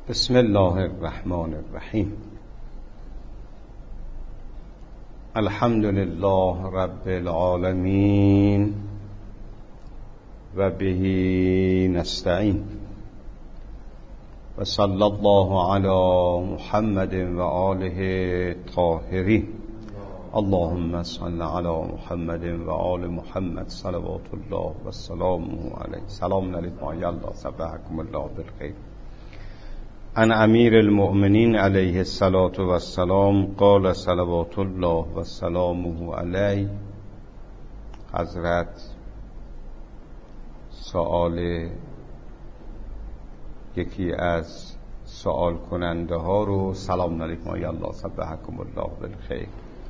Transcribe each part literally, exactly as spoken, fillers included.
بسم الله الرحمن الرحیم. الحمد لله رب العالمین و به نستعین و صلی الله علی محمد و آله طاهرین. اللهم صل علی محمد و آل محمد صلوات الله و سلامه علیه. سلام علیکم ای الله، صبحکم الله بالخیر. عن امیر المؤمنین علیه الصلاة والسلام قال صلوات الله و سلامه علیه. حضرت سوال یکی از سوال کننده ها رو سلام علیکم ای الله، صبحکم الله بالخیر،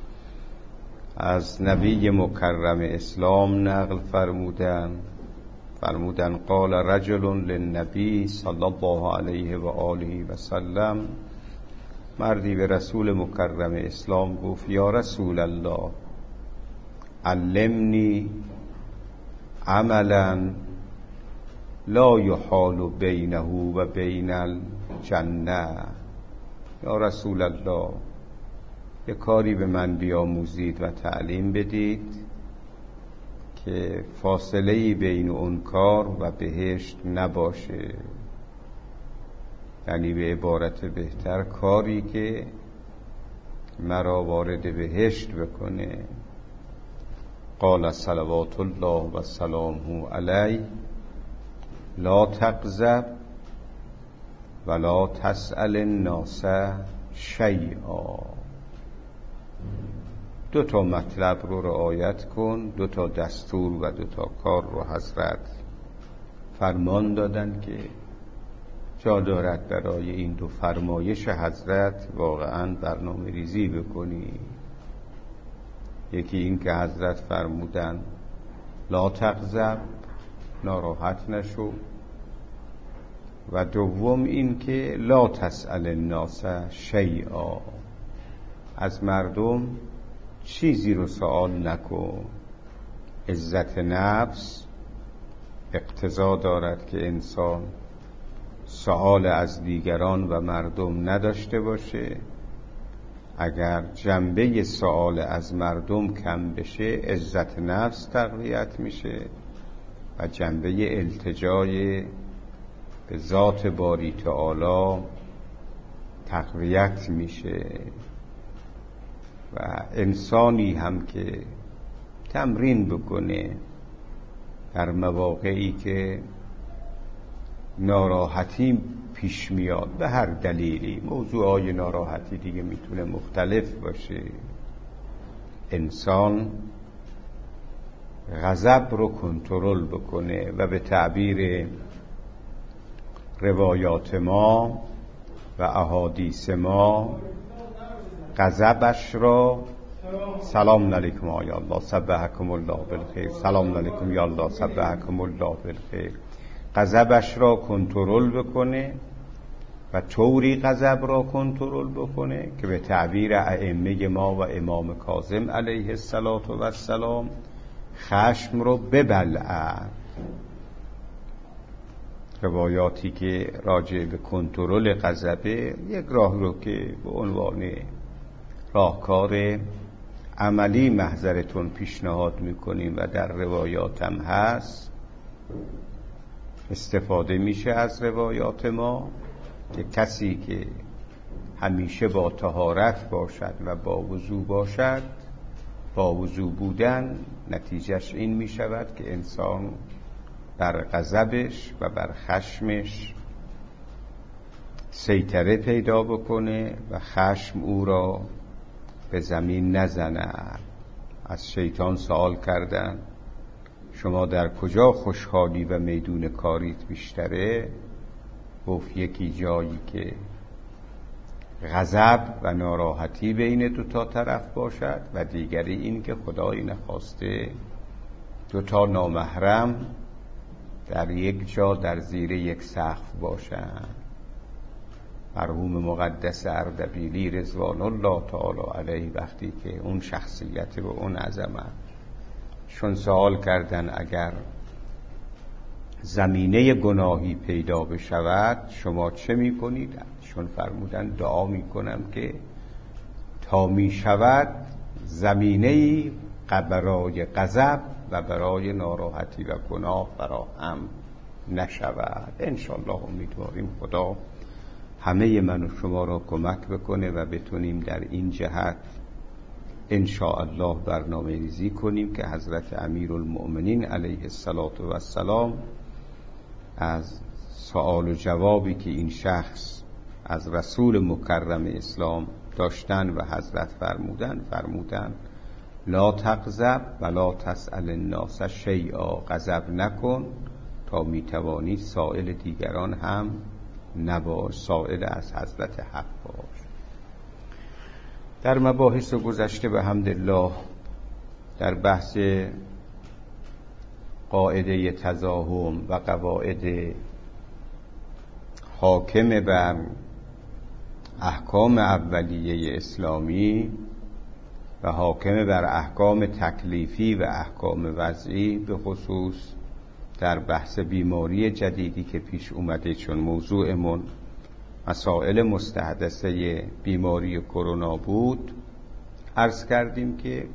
از نبی مکرم اسلام نقل فرمودن فرمودن قال رجل للنبی صلی الله علیه و آله و سلم، مردی به رسول مکرم اسلام گفت یا رسول الله علمنی عملا لا یحال بینه و بین الجنه. یا رسول الله یه کاری به من بیاموزید و تعلیم بدید که فاصله‌ای بین اون کار و بهشت نباشه، یعنی به عبارت بهتر کاری که مرا وارد بهشت بکنه. قال صلوات الله و سلامه علیه لا تغضب ولا تسأل الناس شیئا. دو تا مطلب رو رعایت کن، دو تا دستور و دو تا کار رو حضرت فرمان دادن که جا دارد برای این دو فرمایش حضرت واقعا برنامه ریزی بکنی. یکی این که حضرت فرمودن لا تغضب، ناراحت نشو، و دوم این که لا تسأل الناس شیئا، از مردم چیزی رو سوال نکن. عزت نفس اقتضا دارد که انسان سوال از دیگران و مردم نداشته باشه. اگر جنبه سوال از مردم کم بشه عزت نفس تقویت میشه و جنبه التجای به ذات باری تعالی تقویت میشه. و انسانی هم که تمرین بکنه در مواقعی که ناراحتی پیش میاد به هر دلیلی، موضوعای ناراحتی دیگه میتونه مختلف باشه، انسان غضب رو کنترل بکنه و به تعبیر روایات ما و احادیث ما غضبش را سلام علیکم آی الله، صبحکم الله بالخیر، سلام علیکم یا الله، صبحکم الله بالخیر، غضبش را کنترل بکنه و طوری غضب را کنترل بکنه که به تعبیر ائمه ما و امام کاظم علیه السلام خشم رو ببلعه. روایاتی که راجع به کنترل غضبه، یک راه رو که به عنوان راهکار عملی محضرتون پیشنهاد میکنیم و در روایات هم هست، استفاده میشه از روایات ما که کسی که همیشه با طهارت باشد و با وضو باشد، با وضو بودن نتیجهش این میشود که انسان بر غضبش و بر خشمش سیطره پیدا بکنه و خشم او را به زمین نزنه. از شیطان سوال کردن شما در کجا خوشحالی و میدون کاریت بیشتره؟ گفت یکی جایی که غضب و ناراحتی بین دو تا طرف باشد و دیگری این که خدایی نخواسته دو تا نامحرم در یک جا در زیر یک سقف باشند. مرحوم مقدس اردبیلی رضوان الله تعالی علیه وقتی که اون شخصیت و اون عظمت شون سوال کردن اگر زمینه گناهی پیدا بشود شما چه می کنید؟ چون فرمودن دعا می کنم که تا می شود زمینه‌ای برای غضب و برای ناراحتی و گناه فراهم نشود. انشالله امیدواریم خدا همه من و شما را کمک بکنه و بتونیم در این جهت انشاءالله برنامه ریزی کنیم که حضرت امیرالمؤمنین علیه السلام از سوال و جوابی که این شخص از رسول مکرم اسلام داشتن و حضرت فرمودن فرمودن لا تغضب ولا تسأل الناس شیئا، غضب نکن تا میتوانی سائل دیگران هم نباش، سائل از حضرت حق باش. در مباحث گذشته به حمدالله در بحث قاعده تزاحم و قواعد حاکم بر احکام اولیه اسلامی و حاکم بر احکام تکلیفی و احکام وضعی، به خصوص در بحث بیماری جدیدی که پیش اومده، چون موضوعمون مسائل مستحدثه بیماری کرونا بود، عرض کردیم که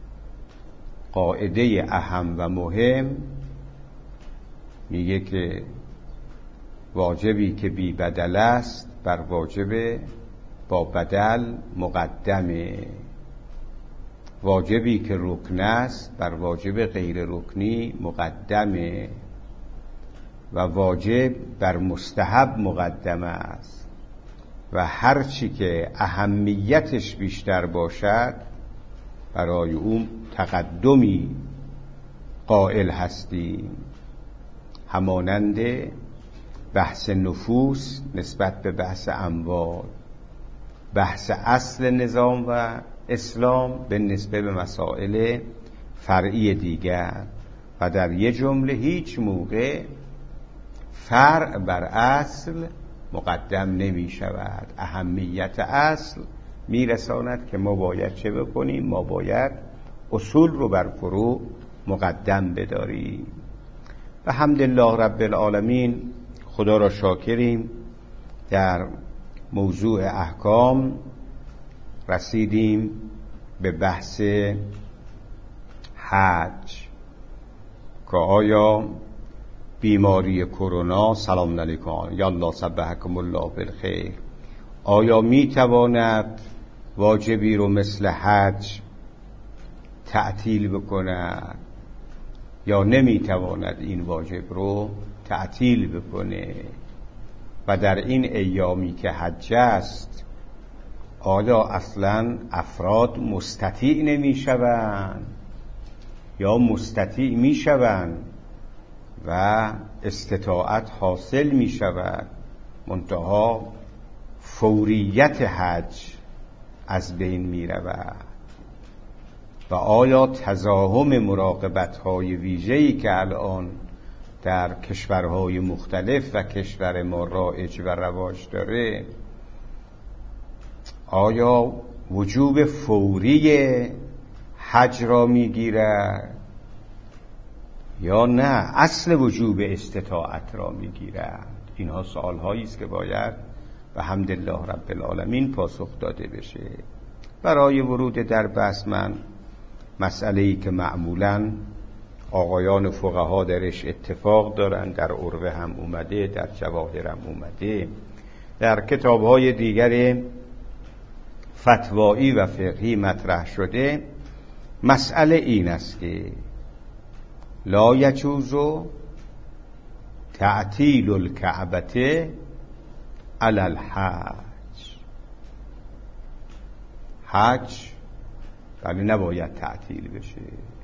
قاعده اهم و مهم میگه که واجبی که بی بدل است بر واجب با بدل مقدمه، واجبی که رکن است بر واجب غیر رکنی مقدمه و واجب بر مستحب مقدمه است و هر چی که اهمیتش بیشتر باشد برای اون تقدمی قائل هستیم، همانند بحث نفوس نسبت به بحث اموال، بحث اصل نظام و اسلام به نسبت به مسائل فرعی دیگر و در یه جمله هیچ موقع فرع بر اصل مقدم نمی شود. اهمیت اصل می رساند که ما باید چه بکنیم؟ ما باید اصول رو بر فروع مقدم بداریم. و حمدالله رب العالمین، خدا را شاکریم، در موضوع احکام رسیدیم به بحث حج که آیا بیماری کرونا، سلام علیکم یا الله صبحکم الله بالخیر، آیا می تواند واجبی رو مثل حج تعطیل بکند یا نمی تواند این واجب رو تعطیل بکنه؟ و در این ایامی که حج است آیا اصلا افراد مستطیع نمی شوند یا مستطیع می شوند و استطاعت حاصل می شود، منتها فوریت حج از بین می رود؟ و آیا تزاحم مراقبت های ویژه‌ای که الان در کشورهای مختلف و کشور ما رایج و رواج داره، آیا وجوب فوری حج را میگیرد یا نه اصل وجوب استطاعت را میگیرد؟ اینها سوال هایی است که باید و حمدالله رب العالمین پاسخ داده بشه. برای ورود در بحث من مسئله‌ای که معمولاً آقایان فقها درش اتفاق دارن، در عروه هم اومده، در جواهر هم اومده، در کتاب‌های دیگر فتوایی و فقهی مطرح شده، مسئله این است که لا یجوز تعطیل الکعبه علی الحج. حج ولی نباید تعطیل بشه.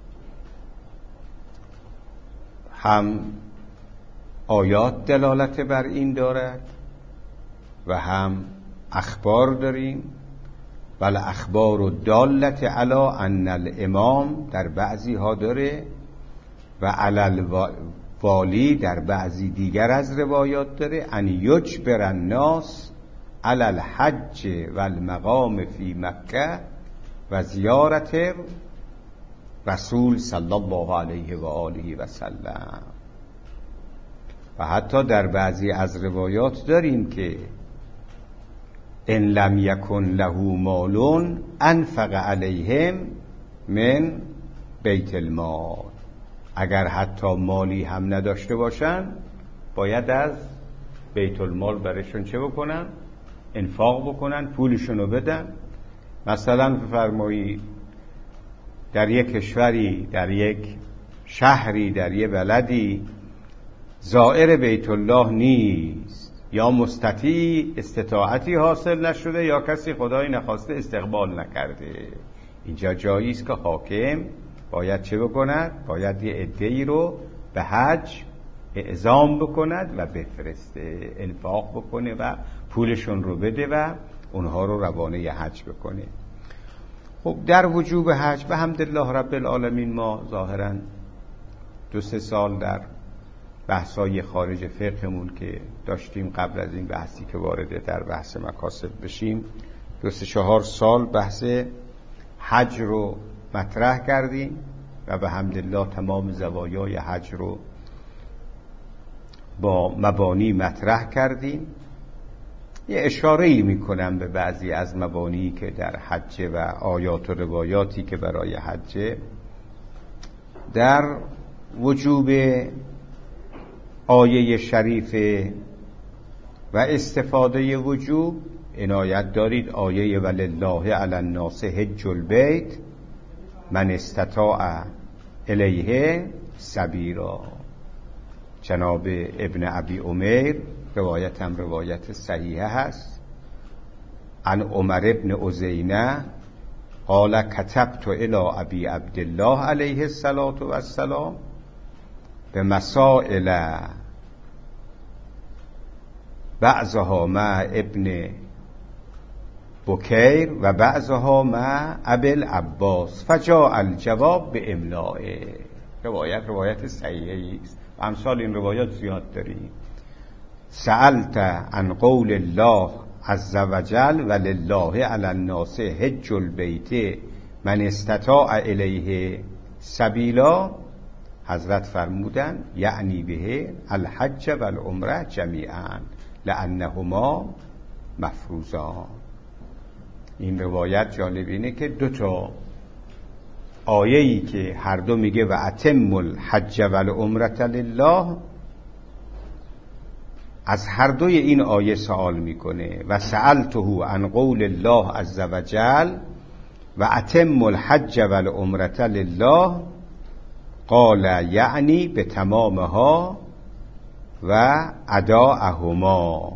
هم آیات دلالت بر این دارد و هم اخبار داریم. بل اخبار و دالت علی ان الامام در بعضی ها داره و علی الوالی در بعضی دیگر از روایات داره، ان یجبر الناس علی الحج و المقام فی مکه و زیارت رسول صلی الله علیه و آله و سلم. و حتی در بعضی از روایات داریم که ان لم یکن له مال انفق علیهم من بیت المال، اگر حتی مالی هم نداشته باشن باید از بیت المال برشون چه بکنن؟ انفاق بکنن، پولشونو بدن. مثلا فرمایید در یک کشوری، در یک شهری، در یک بلدی زائر بیت الله نیست، یا مستطیع استطاعتی حاصل نشده، یا کسی خدای نخواسته استقبال نکرده. اینجا جایی است که حاکم باید چه بکند؟ باید یه عده‌ای رو به حج اعزام بکند و بفرسته، انفاق بکنه و پولشون رو بده و اونها رو روانه حج بکنه. خب در وجوب حج به حمدالله رب العالمین ما ظاهراً دو سه سال در بحثای خارج فقهمون که داشتیم قبل از این بحثی که وارد در بحث مکاسب بشیم، دو سه چهار سال بحث حج رو مطرح کردیم و به حمدالله تمام زوایای حج رو با مبانی مطرح کردیم. یه اشاره‌ای میکنم به بعضی از مبانی که در حج و آیات و روایاتی که برای حج. در وجوب آیه شریفه و استفاده وجوب عنایت دارید. آیه ولله علی الناس حج البیت من استطاع الیه سبیلا، جناب ابن ابی عمیر روایت هم روایت صحیحه هست، عن عمر ابن عزینه قال کتبت الی ابی عبدالله علیه الصلاة والسلام به مسائل بعضها مع ابن بکیر و بعضها مع ابی العباس فجاء الجواب به املائه. روایت روایت صحیحی است و امثال این روایات زیاد داریم. سألت عن قول الله عز وجل ولله علی الناس حج البیت من استطاع الیه سبیلا، حضرت فرمودن یعنی به الحج و العمره جمیعا لانهما مفروضان. این روایت جالب اینه که دو تا آیه‌ای که هر دو میگه و اتم الحج و العمره لله، از هر دوی این آیه سوال میکنه و سألته عن قول الله عز وجل و اتم الحج و العمره لله قال یعنی به تمامها و اداءهما.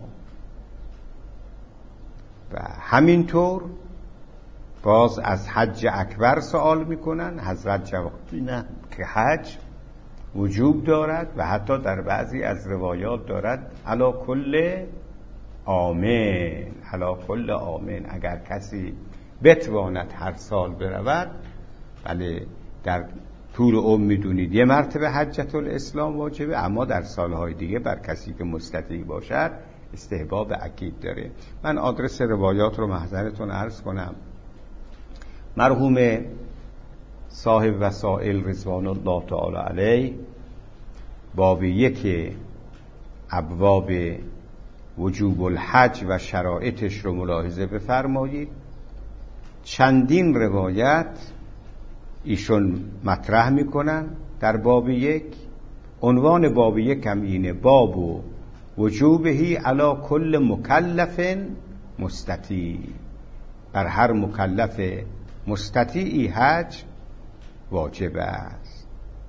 و همینطور باز از حج اکبر سوال میکنن، حضرت جواب نه که حج وجوب دارد و حتی در بعضی از روایات دارد علی کل آمین، علی کل آمین، اگر کسی بتواند هر سال برود. بله در طول عمر میدونید یه مرتبه حجت الاسلام واجبه، اما در سالهای دیگه بر کسی که مستطیع باشد استحباب اکید داره. من آدرس روایات رو محضرتون عرض کنم. مرحوم صاحب وسائل رضوان الله تعالی علیه باب یک ابواب وجوب الحج و شرایطش رو ملاحظه بفرمایید. چندین روایت ایشون مطرح میکنن در باب یک. عنوان باب یک هم اینه باب و وجوبهی علی کل مکلف مستطیع، بر هر مکلف مستطیعی حج واجب است.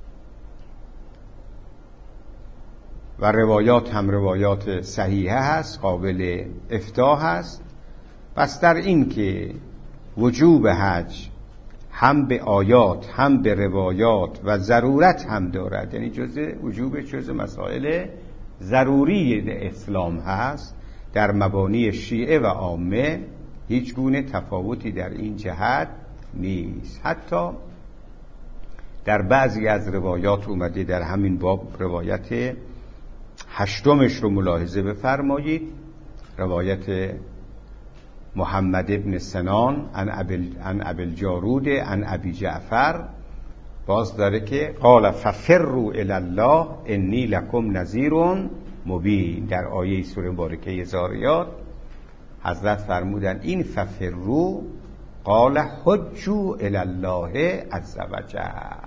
و روایات هم روایات صحیحه هست، قابل افتاح هست. پس در این که وجوب حج هم به آیات هم به روایات و ضرورت هم دارد، یعنی جزء وجوب جزء مسائل ضروری اسلام هست، در مبانی شیعه و عامه هیچ گونه تفاوتی در این جهت نیست. حتی در بعضی از روایات اومده، در همین باب روایت هشتمش رو ملاحظه بفرمایید، روایت محمد ابن سنان عن ابی عن ابی الجارود عن ابی جعفر باز داره که قال ففروا الی الله انی لکم نذیر مبین. در آیه سوره مبارکه زاریات حضرت فرمودن این ففروا قال حجوا الی الله عز وجل.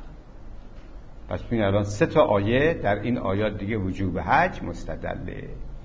پس ببین الان سه تا آیه در این آیات دیگه وجوب حج مستدله.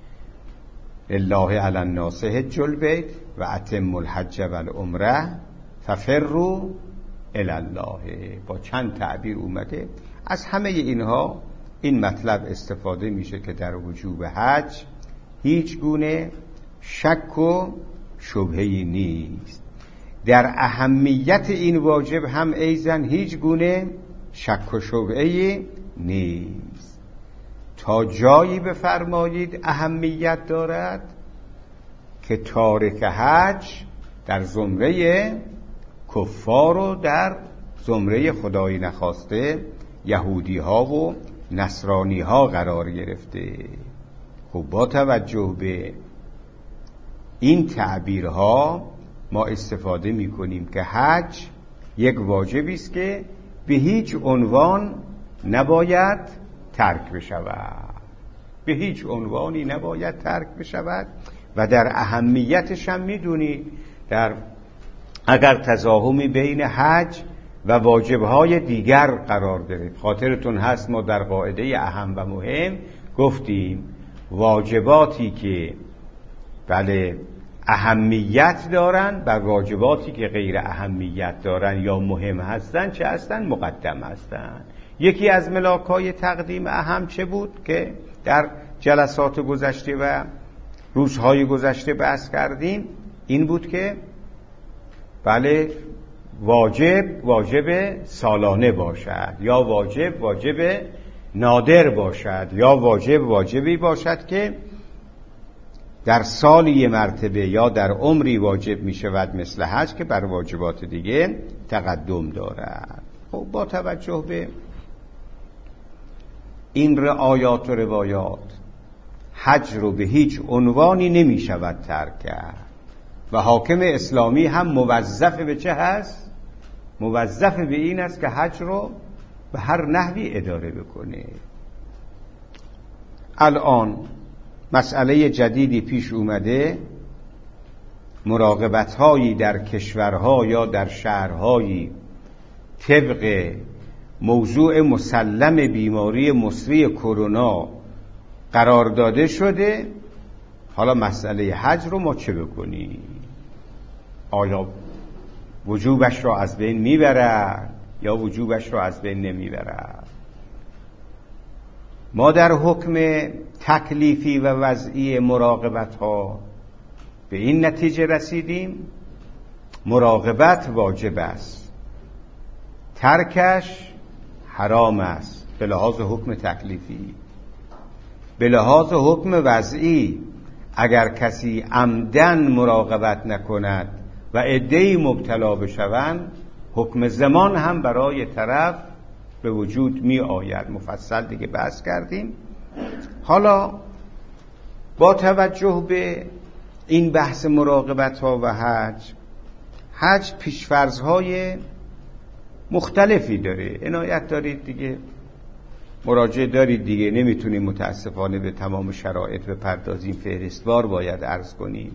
لله علی الناس حج البیت و اتم الحج والعمره ففروا الی الله. با چند تعبیر اومده. از همه اینها این مطلب استفاده میشه که در وجوب حج هیچ گونه شک و شبهه‌ای نیست. در اهمیت این واجب هم ایزن هیچ گونه شک و شبهه‌ای نیست. تا جایی بفرمایید اهمیت دارد که تارک حج در زمره کفار و در زمره خدای نخواسته یهودی ها و نصرانی ها قرار گرفته. خب با توجه به این تعبیرها ما استفاده می کنیم که حج یک واجبی است که به هیچ عنوان نباید ترک بشود، به هیچ عنوانی نباید ترک بشود. و در اهمیتش هم می دونید در اگر تزاحمی بین حج و واجبهای دیگر قرار داره. خاطرتون هست ما در قاعده اهم و مهم گفتیم واجباتی که بله اهمیت دارن بر واجباتی که غیر اهمیت دارن یا مهم هستن چه هستن؟ مقدم هستن. یکی از ملاکای تقدیم اهم چه بود که در جلسات گذشته و روزهای گذشته بحث کردیم؟ این بود که بله واجب واجب سالانه باشد یا واجب واجب نادر باشد یا واجب واجبی باشد که در سالی یه مرتبه یا در عمری واجب می شود مثل حج که بر واجبات دیگه تقدم دارد. خب با توجه به این رعایات و روایات حج رو به هیچ عنوانی نمی شود ترک کرد و حاکم اسلامی هم موظف به چه هست؟ موظف به این است که حج رو به هر نحوی اداره بکنه. الان مسئله جدیدی پیش اومده، مراقبت هایی در کشورها یا در شهرهایی طبق موضوع مسلم بیماری مصری کرونا قرار داده شده. حالا مسئله حج رو ما چه بکنیم؟ آیا وجوبش را از بین میبرد یا وجوبش را از بین نمیبرد؟ ما در حکم تکلیفی و وضعی مراقبت ها به این نتیجه رسیدیم مراقبت واجب است، ترکش حرام است به لحاظ حکم تکلیفی. به لحاظ حکم وضعی اگر کسی عمدن مراقبت نکند و عده‌ای مبتلا بشوند حکم زمان هم برای طرف به وجود می آید. مفصل دیگه بحث کردیم. حالا با توجه به این بحث مراقبت ها و حج، حج پیشفرض‌های مختلفی داره. عنایت دارید دیگه، مراجعه دارید دیگه، نمیتونیم متاسفانه به تمام شرایط بپردازیم، فهرستوار باید عرض کنیم.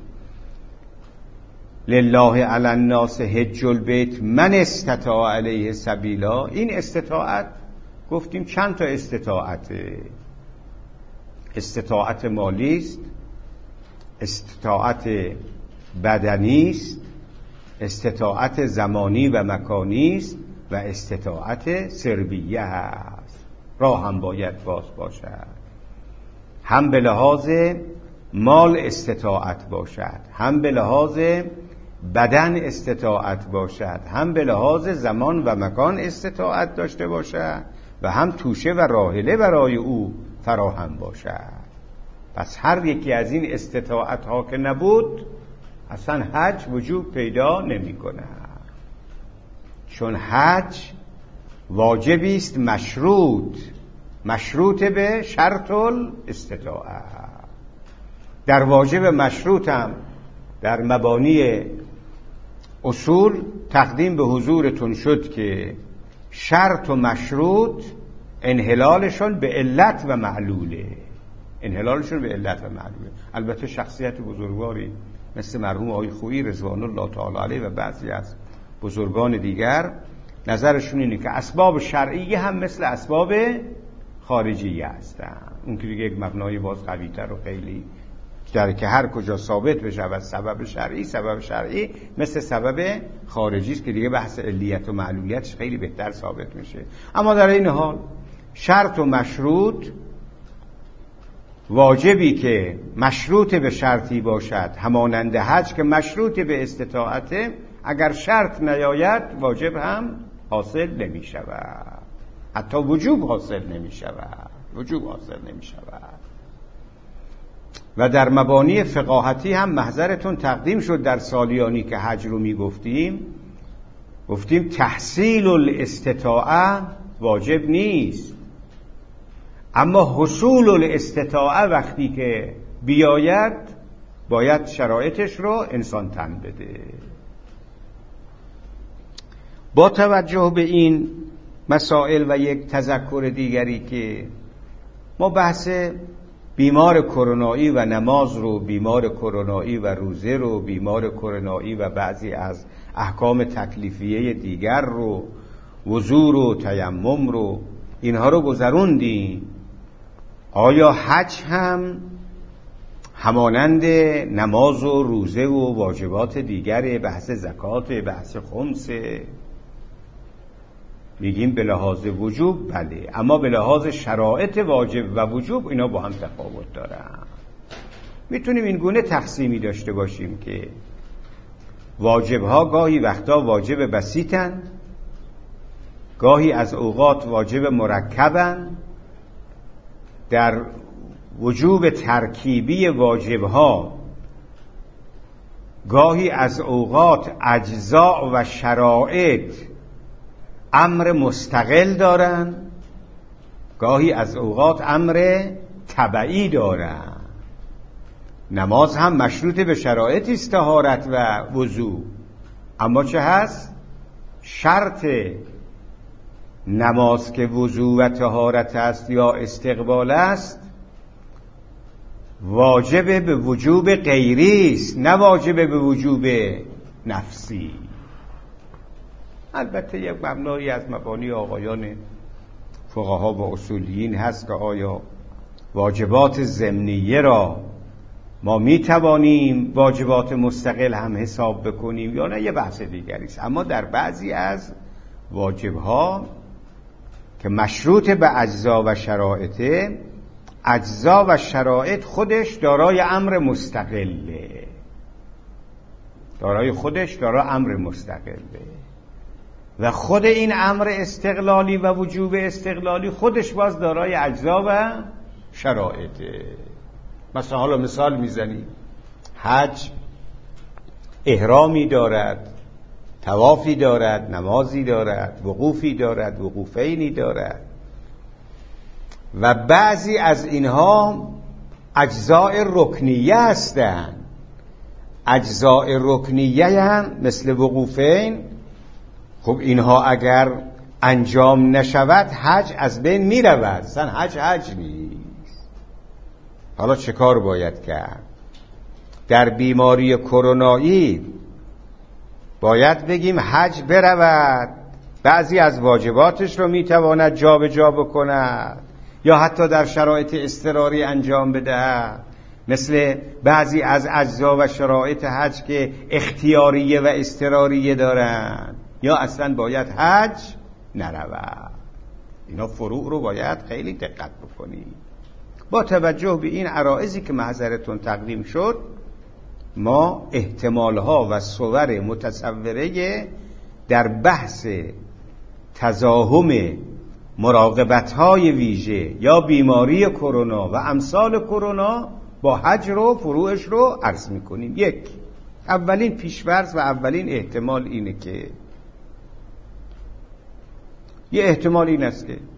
لله علی الناس حج البیت من استطاع علیه سبیلا. این استطاعت گفتیم چند تا استطاعته. استطاعت مالی است، استطاعت بدنی است، استطاعت زمانی و مکانی است و استطاعت سربیه است. راه هم باید باز باشد، هم به لحاظ مال استطاعت باشد، هم به لحاظ بدن استطاعت باشد، هم به لحاظ زمان و مکان استطاعت داشته باشد و هم توشه و راحله برای او فراهم باشد. پس هر یکی از این استطاعت ها که نبود اصلا حج وجوب پیدا نمی کند، چون حج واجبی است مشروط، مشروط به شرط الاستطاعت. در واجب مشروط هم در مبانی اصول تقدیم به حضورتون شد که شرط و مشروط انحلالشون به علت و معلوله. انحلالشون به علت و معلوله. البته شخصیت بزرگواری مثل مرحوم آقای خویی رضوان الله تعالی علیه و بعضی از بزرگان دیگر نظرشون اینه که اسباب شرعی هم مثل اسباب خارجی هستن. اون که دیگه یک مبنای باز قوی‌تر و خیلی در که هر کجا ثابت بشه از سبب شرعی، سبب شرعی مثل سبب خارجی است که دیگه بحث علیت و معلولیتش خیلی بهتر ثابت میشه. اما در این حال شرط و مشروط، واجبی که مشروط به شرطی باشد همانند حج که مشروط به استطاعته، اگر شرط نیاید واجب هم حاصل نمی شود، حتی وجوب حاصل نمی شود، وجوب حاصل نمی شود. و در مبانی فقاهتی هم محضرتون تقدیم شد در سالیانی که حج رو می گفتیم، گفتیم تحصیل الاستطاعه واجب نیست، اما حصول الاستطاعه وقتی که بیاید باید شرایطش رو انسان تن بده. با توجه به این مسائل و یک تذکر دیگری که ما بحث بیمار کرونایی و نماز رو، بیمار کرونایی و روزه رو، بیمار کرونایی و بعضی از احکام تکلیفیه دیگر رو، وضو رو، تیمم رو، اینها رو گذروندیم. آیا حج هم همانند نماز و روزه و واجبات دیگر، بحث زکات، بحث خمس؟ میگیم به لحاظ وجوب بله، اما به لحاظ شرایط واجب و وجوب اینا با هم تفاوت دارن. میتونیم این گونه تقسیمی داشته باشیم که واجبها گاهی وقتا واجب بسیطن، گاهی از اوقات واجب مرکبن. در وجوب ترکیبی واجبها گاهی از اوقات اجزاء و شرایط امر مستقل دارن، گاهی از اوقات امر تبعی دارن. نماز هم مشروط به شرایطی است، طهارت و وضو، اما چه هست؟ شرط نماز که وضو و طهارت است یا استقبال است واجب به وجوب غیری است، نه واجب به وجوب نفسی. البته یک مبنایی از مبانی آقایان فقها و اصولیین هست که آیا واجبات ضمنیه را ما می توانیم واجبات مستقل هم حساب بکنیم یا نه، یه بحث دیگری است. اما در بعضی از واجبها که مشروط به اجزا و شرایط، اجزا و شرایط خودش دارای امر مستقله، دارای خودش دارای امر مستقله و خود این امر استقلالی و وجوب استقلالی خودش باز دارای اجزا و شرایطه. مثلا حالا مثال میزنی، حج احرامی دارد، طوافی دارد، نمازی دارد، وقوفی دارد، وقوفینی دارد و بعضی از اینها اجزاء رکنیه هستند. اجزاء رکنیه هم مثل وقوفین، خب اینها اگر انجام نشود حج از بین می رود، اصلا حج حج نیست. حالا چه کار باید کرد؟ در بیماری کرونایی باید بگیم حج برود، بعضی از واجباتش رو می تواند جا به جا بکند یا حتی در شرایط اضطراری انجام بده، مثل بعضی از اجزا و شرایط حج که اختیاریه و اضطراریه دارن، یا اصلا باید حج نرود. اینا فروع رو باید خیلی دقت بکنید. با توجه به این عرائضی که محضرتون تقدیم شد، ما احتمالها و صور متصوره در بحث تزاحم مراقبت‌های ویژه یا بیماری کرونا و امثال کرونا با حج رو فروعش رو عرض می‌کنیم. یک، اولین پیش‌فرض و اولین احتمال اینه که یه احتمال این است که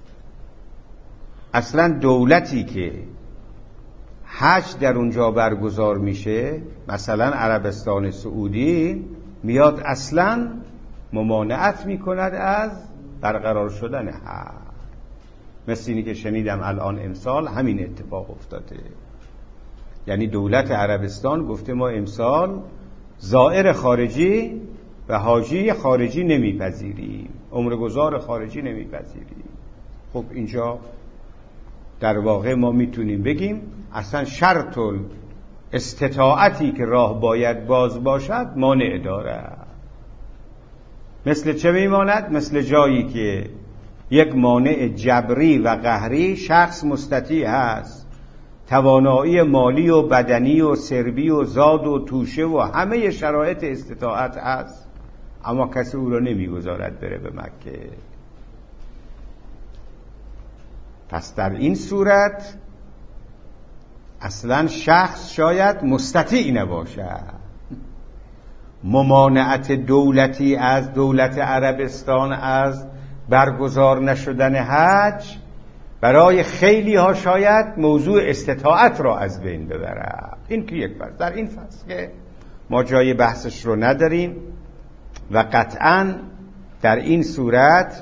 اصلا دولتی که حج در اونجا برگزار میشه، مثلا عربستان سعودی، میاد اصلا ممانعت میکند از برقرار شدن حج. مثل اینی که شنیدم الان امسال همین اتفاق افتاده. یعنی دولت عربستان گفته ما امسال زائر خارجی و حاجی خارجی نمیپذیریم، عمرگزار خارجی نمیپذیریم. خب اینجا در واقع ما میتونیم بگیم اصلا شرط استطاعتی که راه باید باز باشد مانع دارد. مثل چه میماند؟ مثل جایی که یک مانع جبری و قهری شخص مستطیع هست، توانایی مالی و بدنی و سربی و زاد و توشه و همه شرایط استطاعت هست، اما کسی او را نمیگذارد بره به مکه. پس در این صورت اصلا شخص شاید مستطیع نباشد. ممانعت دولتی از دولت عربستان از برگزار نشدن حج برای خیلی ها شاید موضوع استطاعت را از بین ببرد. این که یک فصل. در این فصل که ما جای بحثش رو نداریم و قطعاً در این صورت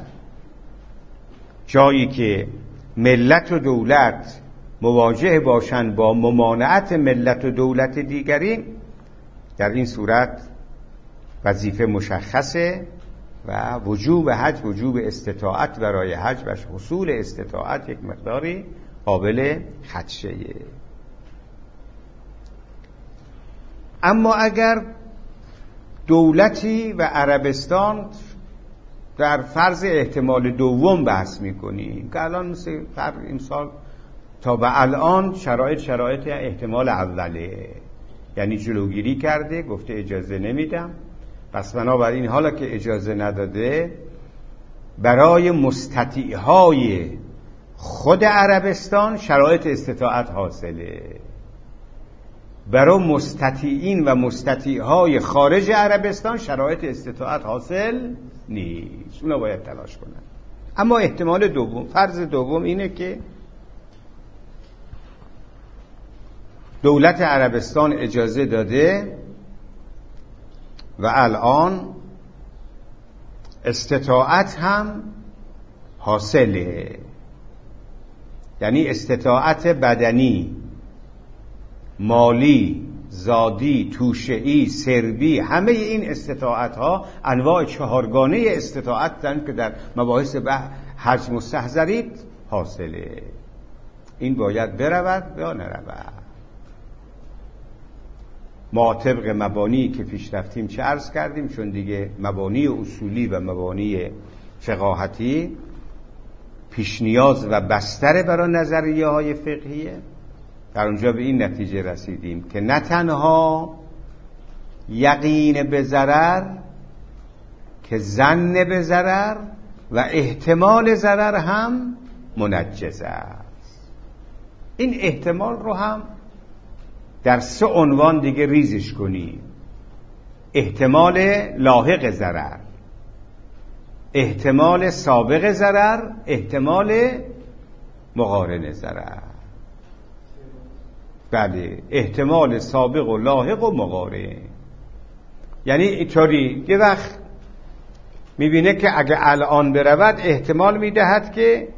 جایی که ملت و دولت مواجه باشند با ممانعت ملت و دولت دیگری، در این صورت وظیفه مشخصه و وجوب حج، وجوب استطاعت برای حج و حصول استطاعت یک مقداری قابل خدشه‌ایه. اما اگر دولتی و عربستان در فرض احتمال دوم بحث میکنیم که الان مثل امسال تا به الان شرایط شرایط احتمال اوله، یعنی جلوگیری کرده، گفته اجازه نمیدم، پس بنابراین حالا که اجازه نداده برای مستطیعهای خود عربستان شرایط استطاعت حاصله، برای مستطیعین و مستطیعهای خارج عربستان شرایط استطاعت حاصل نیست، اونا باید تلاش کنن. اما احتمال دوم، فرض دوم اینه که دولت عربستان اجازه داده و الان استطاعت هم حاصله، یعنی استطاعت بدنی، مالی، زادی، توشه‌ای، سربی، همه این استطاعت ها انواع چهارگانه استطاعت که در مباحث حج مستحضرید حاصله. این باید برود یا نرود. ما طبق مبانی که پیش رفتیم چه عرض کردیم، چون دیگه مبانی اصولی و مبانی فقاهتی پیش نیاز و بستر برای نظریه های فقهیه، در اونجا به این نتیجه رسیدیم که نه تنها یقین به ضرر که ظن به ضرر و احتمال ضرر هم منجز است. این احتمال رو هم در سه عنوان دیگه ریزش کنیم: احتمال لاحق ضرر، احتمال سابق ضرر، احتمال مقارن ضرر. بله، احتمال سابق و لاحق و مقارن. یعنی اینطوری یه وقت میبینه که اگه الان برود احتمال میدهد که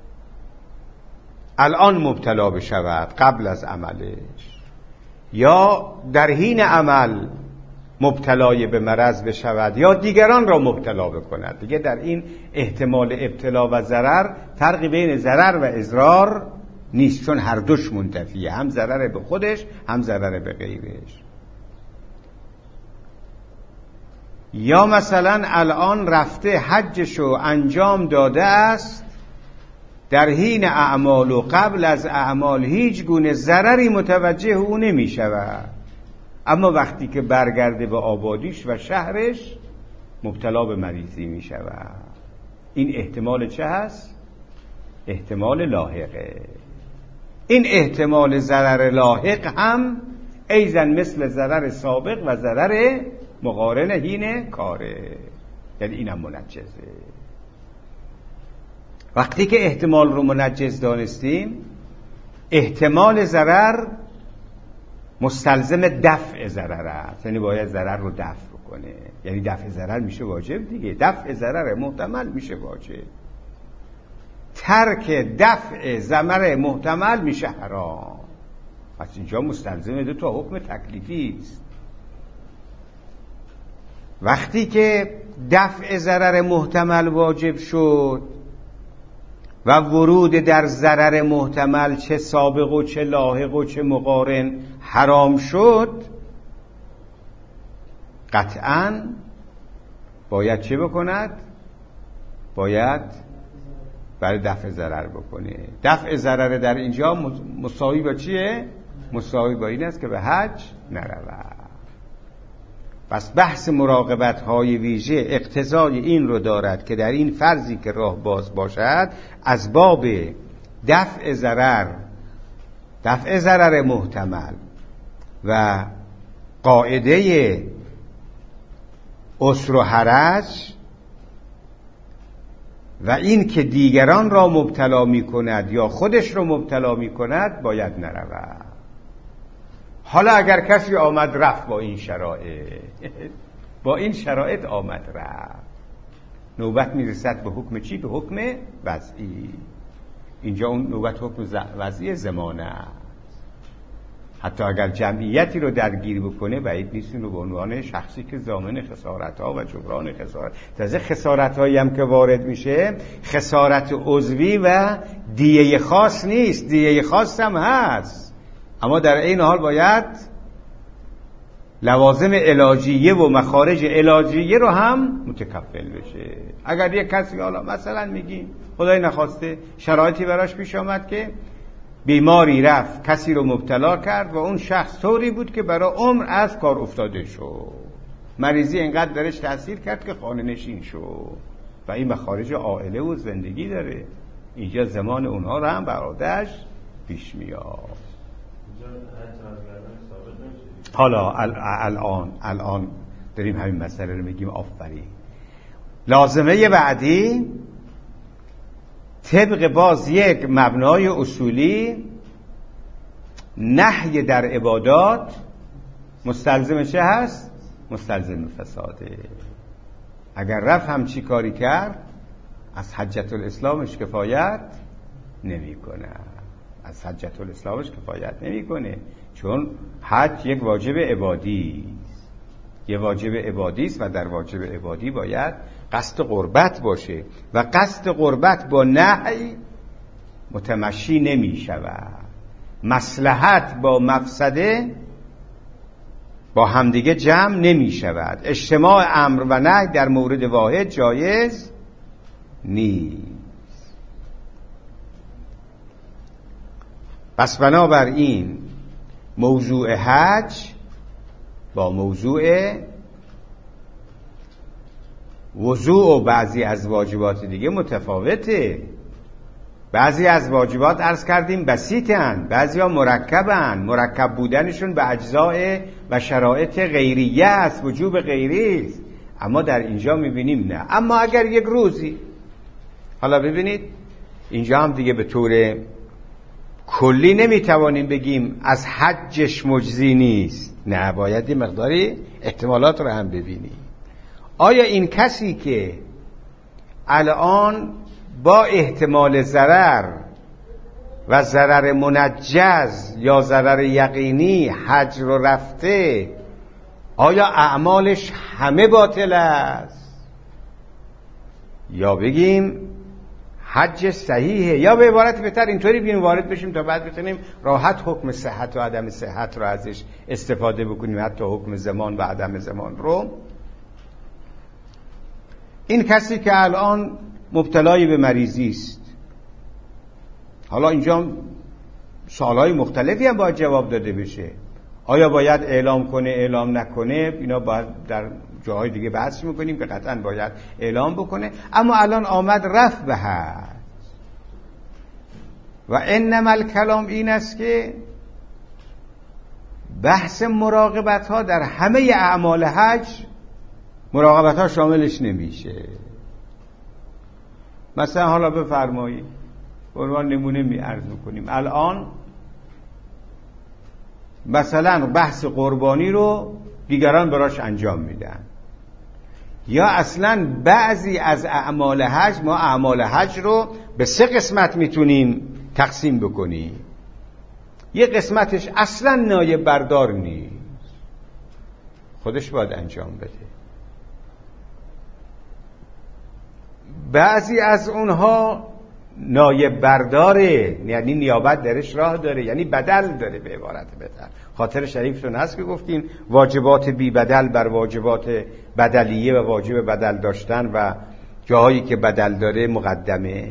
الان مبتلا بشود قبل از عملش، یا در حین عمل مبتلای به مرض بشود یا دیگران را مبتلا بکند. دیگه در این احتمال ابتلا و ضرر فرقی بین ضرر و اضرار نیست، چون هر دوش منتفیه، هم ضرر به خودش هم ضرر به غیرش. یا مثلا الان رفته حجشو انجام داده است، در حین اعمال و قبل از اعمال هیچ گونه ضرری متوجه او نمی شود، اما وقتی که برگرده به آبادیش و شهرش مبتلا به مریضی می شود. این احتمال چه هست؟ احتمال لاحقه. این احتمال ضرر لاحق هم ایزن مثل ضرر سابق و ضرر مقارن حین کاره، یعنی اینم منجزه. وقتی که احتمال رو منجز دانستیم، احتمال ضرر مستلزم دفع ضرر است، یعنی باید ضرر رو دفع کنه. یعنی دفع ضرر میشه واجب دیگه، دفع ضرر محتمل میشه واجب. ترک دفع ضرر محتمل میشه حرام. پس اینجا مستلزم دو تا حکم تکلیفی است. وقتی که دفع ضرر محتمل واجب شد و ورود در ضرر محتمل چه سابق و چه لاحق و چه مقارن حرام شد، قطعاً باید چه بکند؟ باید برای دفع ضرر بکنه. دفع ضرر در اینجا مساوی با چیه؟ مساوی با این است که به حج نرود. پس بحث مراقبت های ویژه اقتضای این رو دارد که در این فرضی که راه باز باشد، از باب دفع ضرر دفع ضرر محتمل و قاعده اسر و حرج و این که دیگران را مبتلا می کند یا خودش را مبتلا می کند باید نرود. حالا اگر کسی آمد رفت با این شرایط با این شرایط آمد رفت، نوبت می رسد به حکم چی؟ به حکم وضعی. اینجا اون نوبت حکم وضعی زمانه است. حتی اگر جمعیتی رو درگیر بکنه بعید نیست این رو به عنوان شخصی که ضامن خسارت ها و جبران خسارت، تازه خسارت هایی هم که وارد میشه خسارت عضوی و دیه خاص نیست، دیه خاص هم هست، اما در این حال باید لوازم علاجیه و مخارج علاجیه رو هم متکفل بشه. اگر یک کسی حالا مثلا میگیم خدای نخواسته شرایطی براش پیش آمد که بیماری رفت کسی رو مبتلا کرد و اون شخص طوری بود که برای عمر از کار افتاده شد، مریضی اینقدر درش تأثیر کرد که خانه نشین شد و این مخارج عائله و زندگی داره، اینجا زمان اونها رو هم برادرش پیش میاد. حالا الان الان داریم همین مسئله رو میگیم. آفرین. لازمه بعدی طبق باز یک مبنای اصولی، نهی در عبادات مستلزم چه هست؟ مستلزم فساده. اگر رفت هم چی کاری کرد از حجت الاسلامش کفایت نمی کنه، از حجت الاسلامش کفایت نمی کنه، چون حج یک واجب عبادی است، یک واجب عبادی است و در واجب عبادی باید قصد قربت باشه و قصد قربت با نهی متمشی نمی شود. مصلحت با مفسده با همدیگه جمع نمی شود. اجتماع امر و نهی در مورد واحد جایز نیست. پس بنابراین موضوع حج با موضوع وضوع و بعضی از واجبات دیگه متفاوته. بعضی از واجبات عرض کردیم بسیطن، بعضی ها مرکبن، مرکب بودنشون به اجزاء و شرایط غیریه است، وجوب غیری است، اما در اینجا میبینیم نه. اما اگر یک روزی، حالا ببینید اینجا هم دیگه به طور کلی نمیتوانیم بگیم از حجش مجزی نیست، نه، باید یه مقداری احتمالات رو هم ببینیم. آیا این کسی که الان با احتمال ضرر و ضرر منجز یا ضرر یقینی حج رو رفته، آیا اعمالش همه باطل است؟ یا بگیم حج صحیحه؟ یا به عبارت بهتر اینطوری بیم وارد بشیم تا بعد بتونیم راحت حکم صحت و عدم صحت رو ازش استفاده بکنیم، حتی حکم زمان و عدم زمان رو. این کسی که الان مبتلای به مریضی است، حالا اینجا سوالای مختلفی هم باید جواب داده بشه. آیا باید اعلام کنه، اعلام نکنه؟ اینا باید در جاهای دیگه بحث میکنیم که قطعا باید اعلام بکنه. اما الان آمد رفت به حج و انما الکلام این است که بحث مراقبت ها در همه اعمال حج مراقبت ها شاملش نمیشه. مثلا حالا بفرمایید به عنوان نمونه می عرض میکنیم، الان مثلا بحث قربانی رو دیگران براش انجام میدن، یا اصلا بعضی از اعمال حج، ما اعمال حج رو به سه قسمت میتونیم تقسیم بکنیم. یه قسمتش اصلا نایب بردار نیست، خودش باید انجام بده. بعضی از اونها نایب برداره، یعنی نیابت درش راه داره، یعنی بدل داره. به عبارت بهتر خاطر شریفتون هست که گفتیم واجبات بی بدل بر واجبات بدلیه و واجب بدل داشتن و جاهایی که بدل داره مقدمه.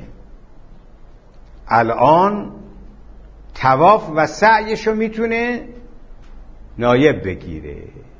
الان طواف و سعیشو میتونه نایب بگیره.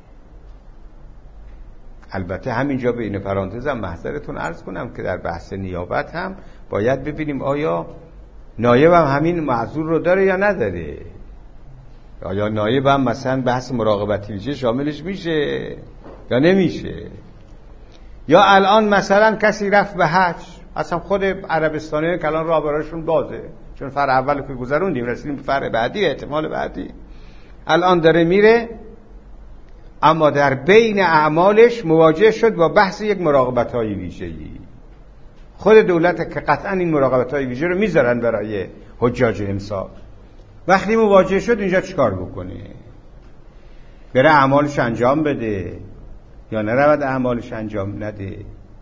البته همینجا به این پرانتزم محضرتون عرض کنم که در بحث نیابت هم باید ببینیم آیا نایب هم همین معذور رو داره یا نداره. آیا نایب هم مثلا بحث مراقبتی ویژه شاملش میشه یا نمیشه. یا الان مثلا کسی رفت به حج، اصلا خود عربستانی که الان راه براشون بازه، چون فرع اول که گذروندیم رسیدیم به فرع بعدی، احتمال بعدی. الان داره میره، اما در بین اعمالش مواجه شد با بحث یک مراقبت‌های ویژه‌ای. خود دولت که قطعا این مراقبت‌های ویژه رو میذارن برای حجاج امسال، وقتی مواجه شد اینجا چیکار بکنه؟ بره اعمالش انجام بده یا نرود اعمالش انجام نده؟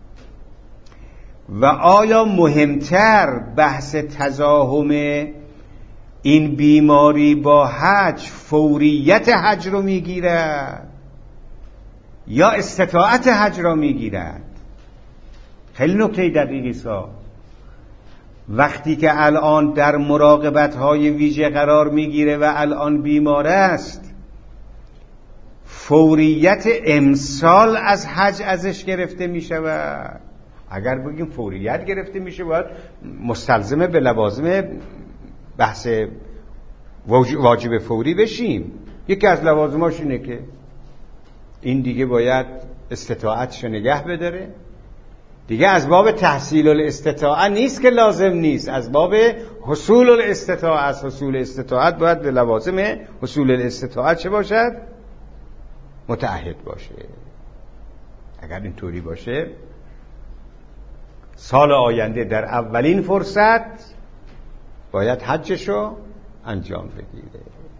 و آیا مهمتر بحث تزاحم این بیماری با حج فوریت حج رو میگیرد یا استطاعت حج را میگیرد؟ خیلی نکته دقیقی سا. وقتی که الان در مراقبت‌های ویژه قرار میگیره و الان بیمار است، فوریت امسال از حج ازش گرفته میشود. اگر بگیم فوریت گرفته میشه باید مستلزم به لوازم بحث واجب فوری بشیم. یکی از لوازماش اینه که این دیگه باید استطاعتش نگه بداره. دیگه از باب تحصیل الاستطاعت نیست که لازم نیست، از باب حصول الاستطاعت. از حصول استطاعت باید به لوازم حصول الاستطاعت چه باشد؟ متعهد باشه. اگر اینطوری باشه سال آینده در اولین فرصت باید حجشو انجام بگیره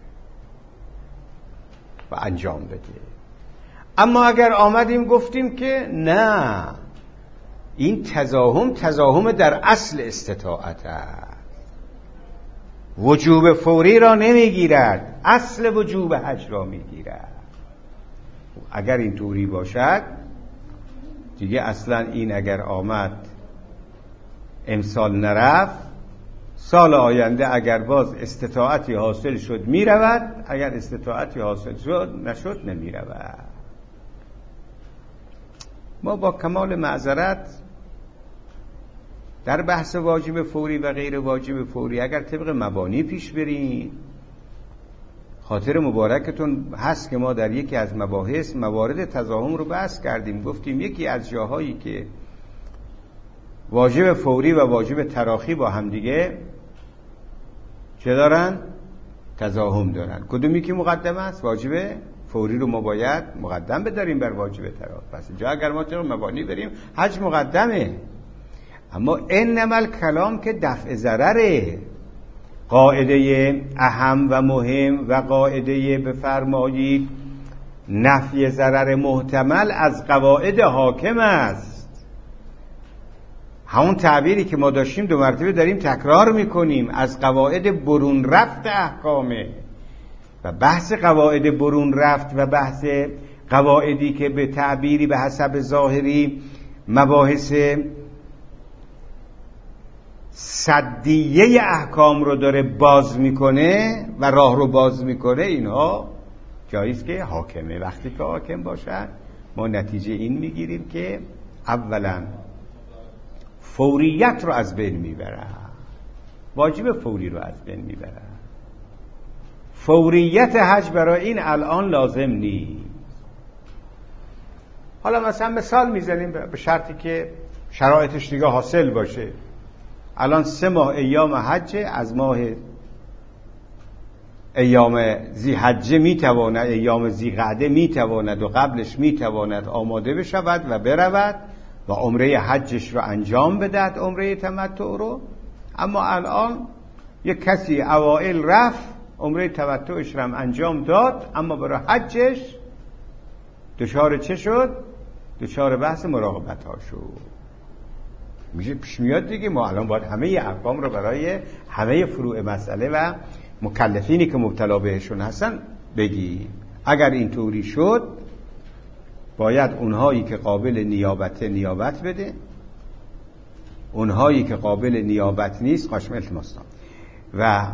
و انجام بده. اما اگر آمدیم گفتیم که نه، این تزاحم تزاحم در اصل استطاعت است، وجوب فوری را نمیگیرد، اصل وجوب حج را میگیرد. اگر این طوری باشد دیگه اصلا این اگر آمد امسال نرفت، سال آینده اگر باز استطاعتی حاصل شد میرود، اگر استطاعتی حاصل شد نشد نمیرود. ما با کمال معذرت در بحث واجب فوری و غیر واجب فوری اگر طبق مبانی پیش بریم، خاطر مبارکتون هست که ما در یکی از مباحث موارد تزاحم رو بحث کردیم. گفتیم یکی از جاهایی که واجب فوری و واجب تراخی با هم دیگه چه دارن؟ تزاحم دارن. کدومی که مقدم است؟ واجب فوری رو ما باید مقدم بداریم بر واجب تراخی. پس اینجا اگر ما طبق مبانی بریم حج مقدمه، اما انما الکلام که دفع ضرره. قاعده اهم و مهم و قاعده بفرمایید نفی ضرر محتمل از قواعد حاکم است. همون تعبیری که ما داشتیم دو مرتبه داریم تکرار میکنیم، از قواعد برون رفت احکامه. و بحث قواعد برون رفت و بحث قواعدی که به تعبیری به حسب ظاهری مباحث صدیه احکام رو داره باز میکنه و راه رو باز میکنه، اینها جاییست که حاکمه. وقتی که حاکم باشد ما نتیجه این میگیریم که اولا فوریت رو از بین میبره، واجب فوری رو از بین میبره. فوریت حج برای این الان لازم نیست. حالا مثلا مثال میزنیم به شرطی که شرایطش دیگه حاصل باشه. الان سه ماه ایام حج، از ماه ایام ذی‌حجه میتواند، ایام ذی‌قعده میتواند و قبلش میتواند آماده بشود و برود و عمره حجش رو انجام بدهد، عمره تمتع رو. اما الان یک کسی اوائل رفت عمره تمتعش رو هم انجام داد، اما برای حجش دچار چه شد؟ دچار بحث مراقبت ها شد. میشه پیش میاد دیگه ما الان باید همه احکام رو برای همه فروع مسئله و مکلفینی که مبتلا بهشون هستن بگی. اگر اینطوری شد باید اونهایی که قابل نیابت نیابت بده، اونهایی که قابل نیابت نیست قاشم التماس و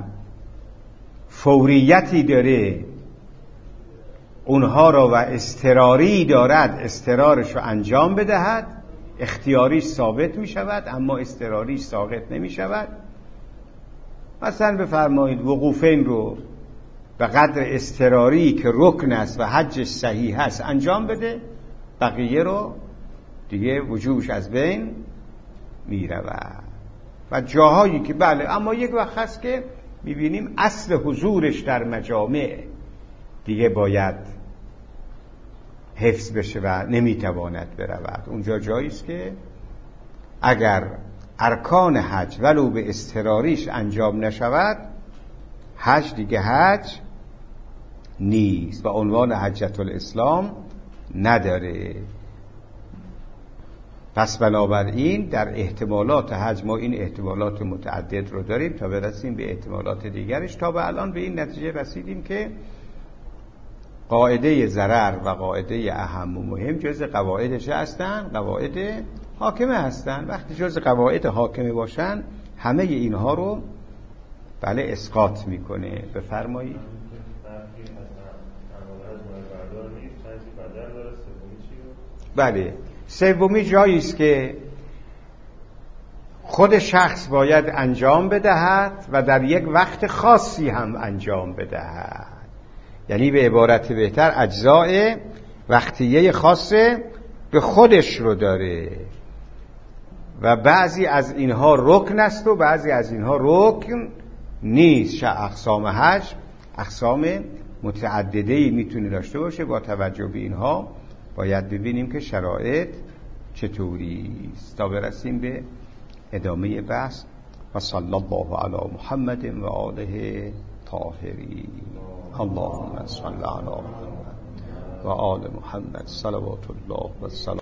فوریتی داره اونها را و اضطراری دارد اضطرارش رو انجام بدهد. اختیاریش ثابت می شود اما اضطراریش ساقط نمی شود. مثلا بفرمایید وقوفین رو به قدر اضطراری که رکن است و حجش صحیح است انجام بده، بقیه رو دیگه وجوبش از بین می رود. و جاهایی که بله، اما یک وقت هست که می بینیم اصل حضورش در مجامع دیگه باید حفظ بشه و نمیتواند برود. اونجا جایی است که اگر ارکان حج ولو به اضطراریش انجام نشود، حج دیگه حج نیست و عنوان حجت الاسلام نداره. پس بنابراین در احتمالات حج ما این احتمالات متعدد رو داریم تا برسیم به احتمالات دیگرش. تا به الان به این نتیجه رسیدیم که قاعده ضرر و قاعده اهم و مهم جز قواعد چه هستن؟ قواعد حاکمه هستن. وقتی جز قواعد حاکمه باشن همه اینها رو بله اسقاط میکنه. بفرمایید. بله، سومی جایی است که خود شخص باید انجام بدهد و در یک وقت خاصی هم انجام بدهد. یعنی به عبارت بهتر اجزاء وقتیه خاصه به خودش رو داره و بعضی از اینها رکن است و بعضی از اینها رکن نیست. اقسام حج اقسام متعدده‌ای میتونه داشته باشه. با توجه به اینها باید ببینیم که شرایط چطوری است تا برسیم به ادامه بحث. و صلی الله علی محمد و آله طاهرین. اللهم صل علی محمد و آل محمد صلوات الله و سلام.